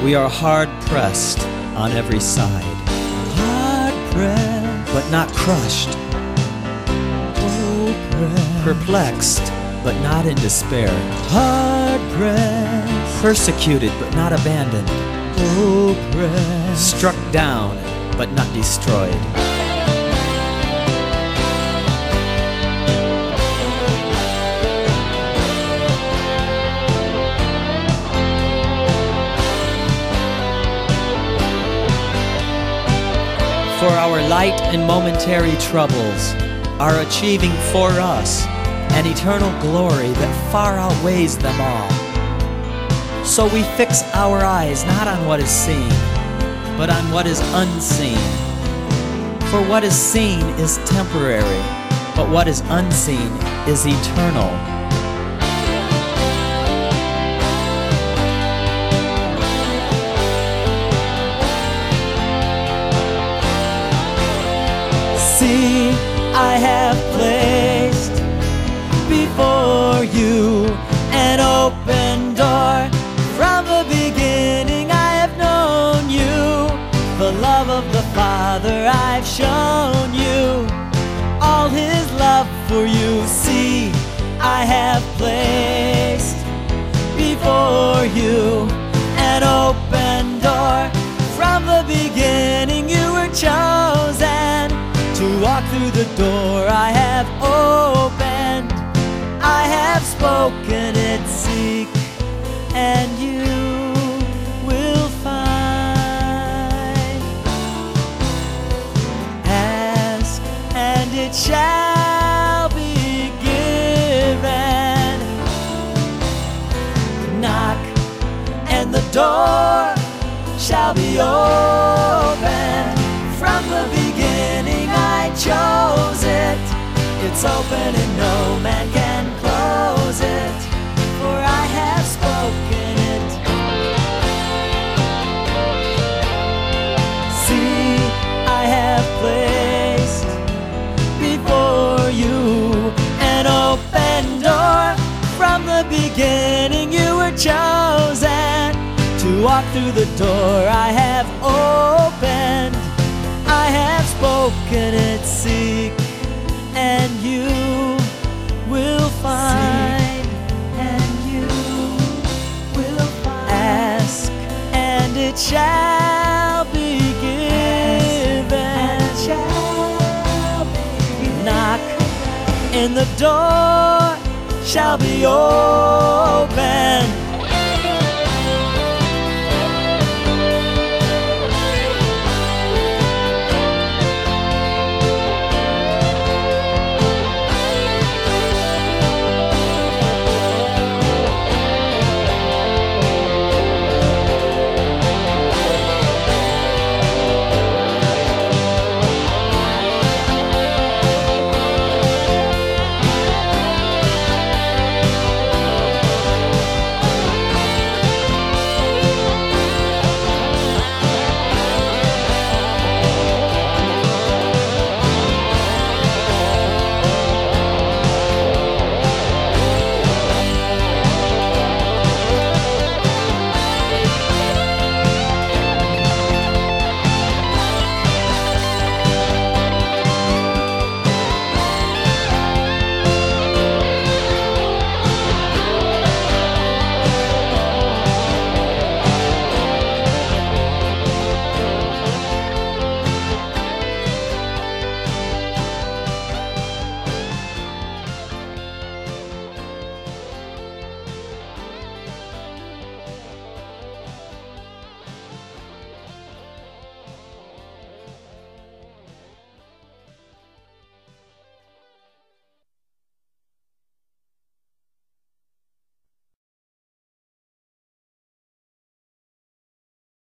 We are hard-pressed on every side, hard-pressed, but not crushed, oppressed, perplexed, but not in despair, hard-pressed, persecuted, but not abandoned, oppressed, struck down, but not destroyed. For our light and momentary troubles are achieving for us an eternal glory that far outweighs them all. So we fix our eyes not on what is seen, but on what is unseen. For what is seen is temporary, but what is unseen is eternal. See, I have placed before you an open door. From the beginning I have known you. The love of the Father I've shown you. All His love for you. See, I have placed before you an open door. From the beginning you were chosen to walk through the door I have opened. I have spoken it, seek, and you will find. Ask, and it shall be given. Knock, and the door shall be open. From the beginning I chose it. It's open and no man can close it, for I have spoken it. See, I have placed before you an open door. From the beginning you were chosen to walk through the door I have opened. I have spoken it, seek, and you will find. And you will find. Ask, and it shall be given. Knock, and the door shall be open.